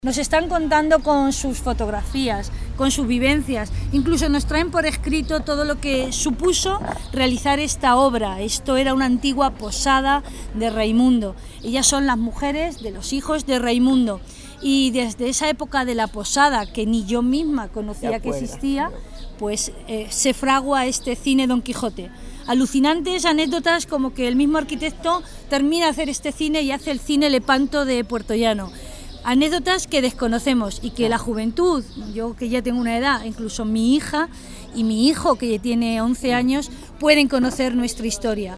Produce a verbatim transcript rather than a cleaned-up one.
Nos están contando con sus fotografías, con sus vivencias, incluso nos traen por escrito todo lo que supuso realizar esta obra. Esto era una antigua posada de Raimundo. Ellas son las mujeres de los hijos de Raimundo. Y desde esa época de la posada, que ni yo misma conocía que existía, pues eh, se fragua este cine Don Quijote. Alucinantes anécdotas como que el mismo arquitecto termina de hacer este cine y hace el cine Lepanto de Puertollano. Anécdotas que desconocemos y que la juventud, yo que ya tengo una edad, incluso mi hija y mi hijo que tiene once años, pueden conocer nuestra historia.